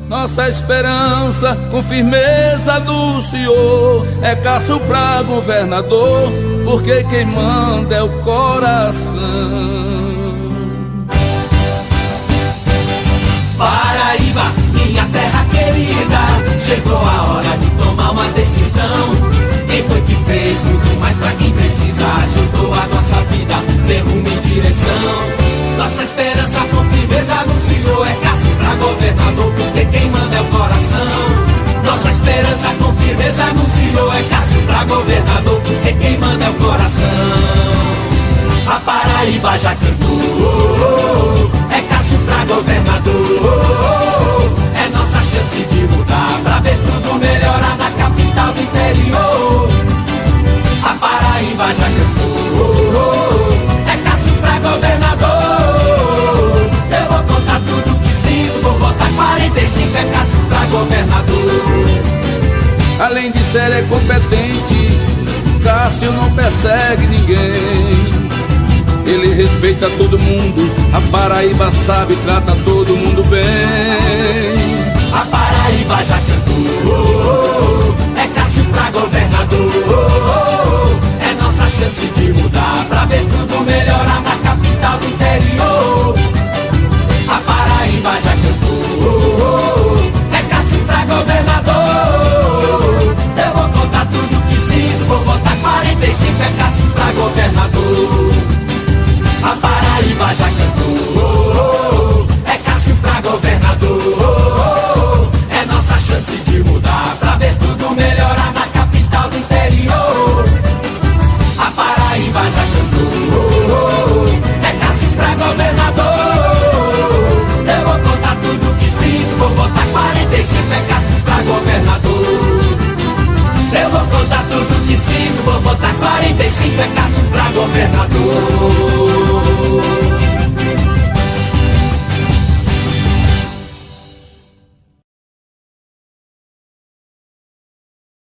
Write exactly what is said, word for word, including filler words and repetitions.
Nossa esperança com firmeza anunciou, é Cássio pra governador, porque quem manda é o coração. Paraíba, minha terra querida, chegou a hora de tomar uma decisão. Quem foi que fez muito mais pra quem precisa, ajudou a nossa vida, deu rumo em direção. Nossa esperança com firmeza anunciou, é Cássio pra governador, porque quem manda é o coração. Nossa esperança com firmeza anunciou, é Cássio pra governador, porque quem manda é o coração. A Paraíba já cantou, é Cássio pra governador, é nossa chance de mudar, pra ver tudo melhorar na capital do interior. A Paraíba já cantou, é Cássio pra governador. Eu vou contar tudo que sinto, vou votar quarenta e cinco, é Cássio pra governador. Além de ser é competente, Cássio não persegue ninguém. Ele respeita todo mundo, a Paraíba sabe, trata todo mundo bem. A Paraíba já cantou, é Cássio pra governador, é nossa chance de mudar, pra ver tudo melhorar na capital do interior. A Paraíba já cantou, é Cássio pra governador. Eu vou contar tudo que sinto, vou votar quarenta e cinco, é Cássio pra governador. A Paraíba já cantou, é Cássio pra governador, é nossa chance de mudar, pra ver tudo melhorar na capital do interior. A Paraíba já cantou, é Cássio pra governador. Eu vou contar tudo que sinto, vou votar quarenta e cinco, é Cássio pra governador. Eu vou contar tudo que sinto, vou votar quarenta e cinco, é Cássio pra governador.